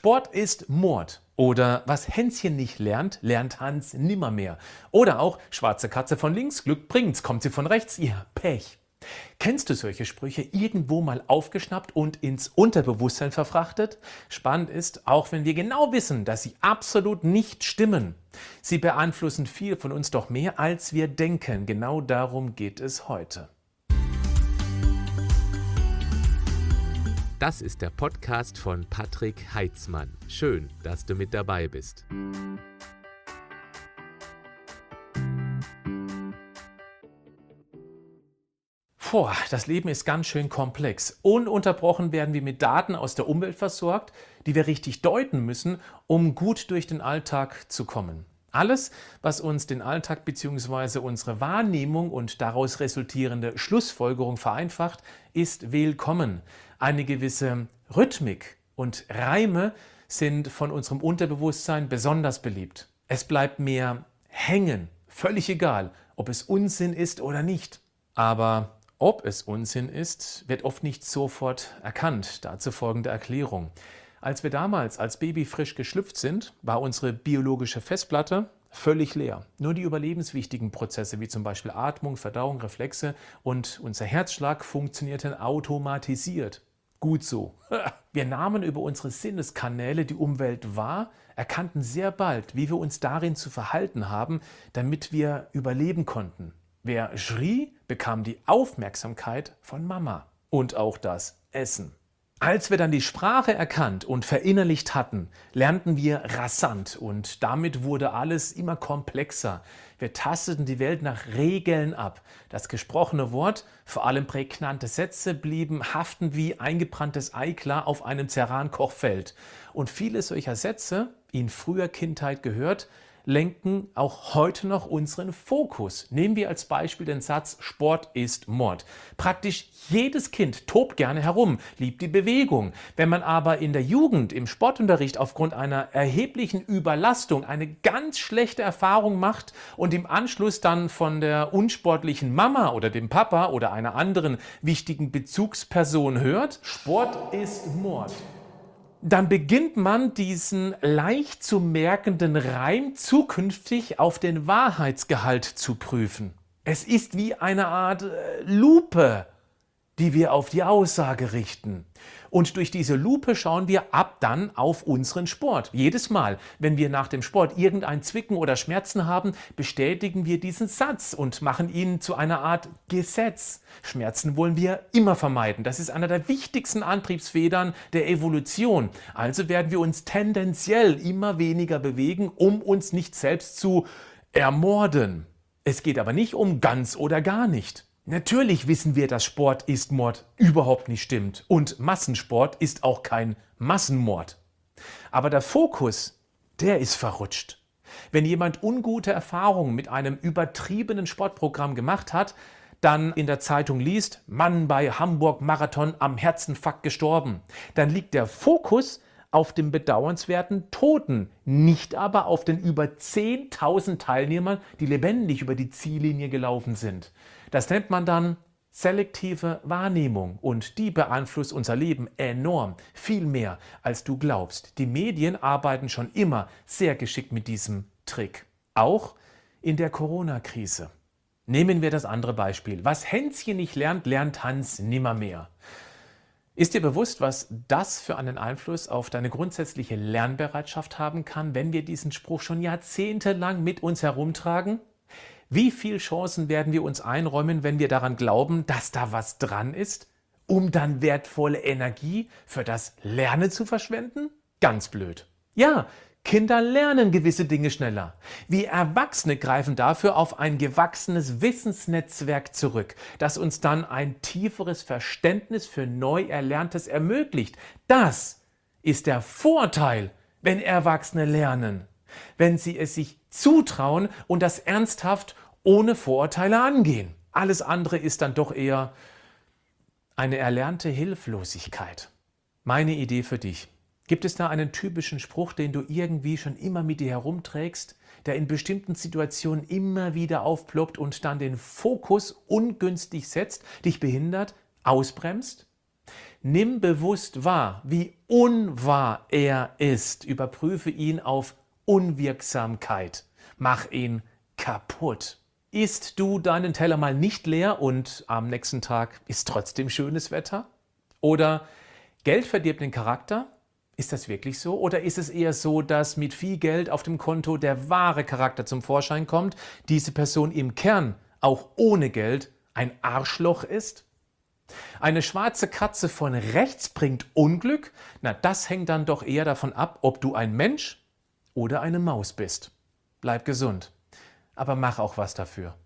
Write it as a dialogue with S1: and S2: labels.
S1: Sport ist Mord. Oder was Hänschen nicht lernt, lernt Hans nimmermehr. Oder auch schwarze Katze von links, Glück bringt's, kommt sie von rechts, ihr Pech. Kennst du solche Sprüche irgendwo mal aufgeschnappt und ins Unterbewusstsein verfrachtet? Spannend ist, auch wenn wir genau wissen, dass sie absolut nicht stimmen. Sie beeinflussen viel von uns doch mehr, als wir denken. Genau darum geht es heute.
S2: Das ist der Podcast von Patrick Heitzmann. Schön, dass du mit dabei bist.
S1: Das Leben ist ganz schön komplex. Ununterbrochen werden wir mit Daten aus der Umwelt versorgt, die wir richtig deuten müssen, um gut durch den Alltag zu kommen. Alles, was uns den Alltag bzw. unsere Wahrnehmung und daraus resultierende Schlussfolgerung vereinfacht, ist willkommen. Eine gewisse Rhythmik und Reime sind von unserem Unterbewusstsein besonders beliebt. Es bleibt mehr hängen, völlig egal, ob es Unsinn ist oder nicht. Aber ob es Unsinn ist, wird oft nicht sofort erkannt. Dazu folgende Erklärung. Als wir damals als Baby frisch geschlüpft sind, war unsere biologische Festplatte völlig leer. Nur die überlebenswichtigen Prozesse wie zum Beispiel Atmung, Verdauung, Reflexe und unser Herzschlag funktionierten automatisiert. Gut so. Wir nahmen über unsere Sinneskanäle die Umwelt wahr, erkannten sehr bald, wie wir uns darin zu verhalten haben, damit wir überleben konnten. Wer schrie, bekam die Aufmerksamkeit von Mama und auch das Essen. Als wir dann die Sprache erkannt und verinnerlicht hatten, lernten wir rasant und damit wurde alles immer komplexer. Wir tasteten die Welt nach Regeln ab. Das gesprochene Wort, vor allem prägnante Sätze, blieben haften wie eingebranntes Eiklar auf einem Ceran-Kochfeld. Und viele solcher Sätze, in früher Kindheit gehört, lenken auch heute noch unseren Fokus. Nehmen wir als Beispiel den Satz, Sport ist Mord. Praktisch jedes Kind tobt gerne herum, liebt die Bewegung. Wenn man aber in der Jugend im Sportunterricht aufgrund einer erheblichen Überlastung eine ganz schlechte Erfahrung macht und im Anschluss dann von der unsportlichen Mama oder dem Papa oder einer anderen wichtigen Bezugsperson hört, Sport ist Mord, dann beginnt man diesen leicht zu merkenden Reim zukünftig auf den Wahrheitsgehalt zu prüfen. Es ist wie eine Art Lupe, die wir auf die Aussage richten. Und durch diese Lupe schauen wir ab dann auf unseren Sport. Jedes Mal, wenn wir nach dem Sport irgendein Zwicken oder Schmerzen haben, bestätigen wir diesen Satz und machen ihn zu einer Art Gesetz. Schmerzen wollen wir immer vermeiden. Das ist einer der wichtigsten Antriebsfedern der Evolution. Also werden wir uns tendenziell immer weniger bewegen, um uns nicht selbst zu ermorden. Es geht aber nicht um ganz oder gar nicht. Natürlich wissen wir, dass Sport ist Mord überhaupt nicht stimmt und Massensport ist auch kein Massenmord. Aber der Fokus, der ist verrutscht. Wenn jemand ungute Erfahrungen mit einem übertriebenen Sportprogramm gemacht hat, dann in der Zeitung liest, Mann bei Hamburg-Marathon am Herzinfarkt gestorben, dann liegt der Fokus auf dem bedauernswerten Toten, nicht aber auf den über 10.000 Teilnehmern, die lebendig über die Ziellinie gelaufen sind. Das nennt man dann selektive Wahrnehmung und die beeinflusst unser Leben enorm, viel mehr als du glaubst. Die Medien arbeiten schon immer sehr geschickt mit diesem Trick, auch in der Corona-Krise. Nehmen wir das andere Beispiel. Was Hänschen nicht lernt, lernt Hans nimmermehr. Ist dir bewusst, was das für einen Einfluss auf deine grundsätzliche Lernbereitschaft haben kann, wenn wir diesen Spruch schon jahrzehntelang mit uns herumtragen? Wie viele Chancen werden wir uns einräumen, wenn wir daran glauben, dass da was dran ist, um dann wertvolle Energie für das Lernen zu verschwenden? Ganz blöd. Ja, Kinder lernen gewisse Dinge schneller. Wir Erwachsene greifen dafür auf ein gewachsenes Wissensnetzwerk zurück, das uns dann ein tieferes Verständnis für Neuerlerntes ermöglicht. Das ist der Vorteil, wenn Erwachsene lernen, wenn sie es sich zutrauen und das ernsthaft ohne Vorurteile angehen. Alles andere ist dann doch eher eine erlernte Hilflosigkeit. Meine Idee für dich. Gibt es da einen typischen Spruch, den du irgendwie schon immer mit dir herumträgst, der in bestimmten Situationen immer wieder aufploppt und dann den Fokus ungünstig setzt, dich behindert, ausbremst? Nimm bewusst wahr, wie unwahr er ist. Überprüfe ihn auf Unwirksamkeit. Mach ihn kaputt. Isst du deinen Teller mal nicht leer und am nächsten Tag ist trotzdem schönes Wetter? Oder Geld verdirbt den Charakter? Ist das wirklich so? Oder ist es eher so, dass mit viel Geld auf dem Konto der wahre Charakter zum Vorschein kommt, diese Person im Kern, auch ohne Geld, ein Arschloch ist? Eine schwarze Katze von rechts bringt Unglück? Na, das hängt dann doch eher davon ab, ob du ein Mensch oder eine Maus bist. Bleib gesund, aber mach auch was dafür.